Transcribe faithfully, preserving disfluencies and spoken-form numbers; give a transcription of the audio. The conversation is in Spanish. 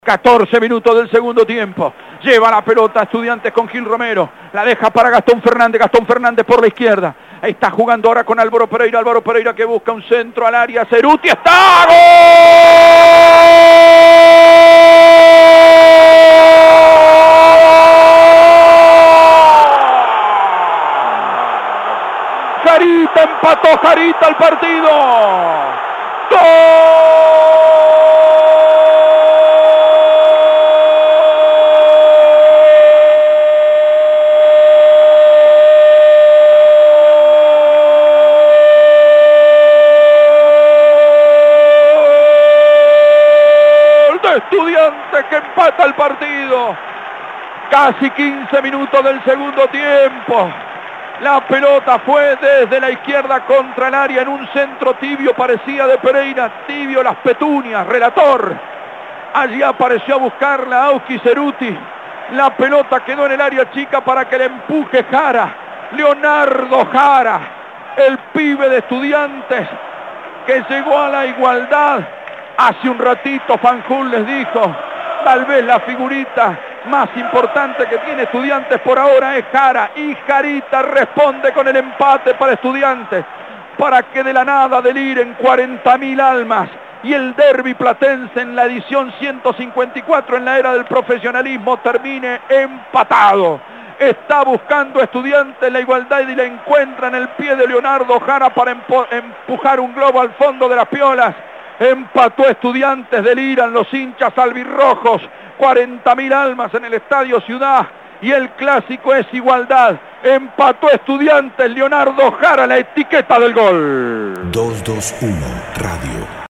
catorce minutos del segundo tiempo. Lleva la pelota Estudiantes con Gil Romero. La deja para Gastón Fernández. Gastón Fernández por la izquierda. Ahí está jugando ahora con Álvaro Pereira. Álvaro Pereira que busca un centro al área. Ceruti está. ¡Gol! Jarita empató Jarita el partido. ¡Gol! Estudiantes que empata el partido. Casi quince minutos del segundo tiempo. La pelota fue desde la izquierda contra el área en un centro tibio, parecía de Pereira, tibio las petunias, relator. Allí apareció a buscarla Auski Ceruti. La pelota quedó en el área chica para que le empuje Jara. Leonardo Jara, el pibe de Estudiantes que llegó a la igualdad. Hace un ratito Fanjul les dijo, tal vez la figurita más importante que tiene Estudiantes por ahora es Jara. Y Jarita responde con el empate para Estudiantes, para que de la nada deliren cuarenta mil almas. Y el derbi platense en la edición ciento cincuenta y cuatro en la era del profesionalismo termine empatado. Está buscando Estudiantes la igualdad y la encuentra en el pie de Leonardo Jara para empujar un globo al fondo de las piolas. Empató Estudiantes, deliran los hinchas albirrojos, cuarenta mil almas en el Estadio Ciudad y el clásico es igualdad. Empató Estudiantes, Leonardo Jara, la etiqueta del gol. doscientos veintiuno Radio.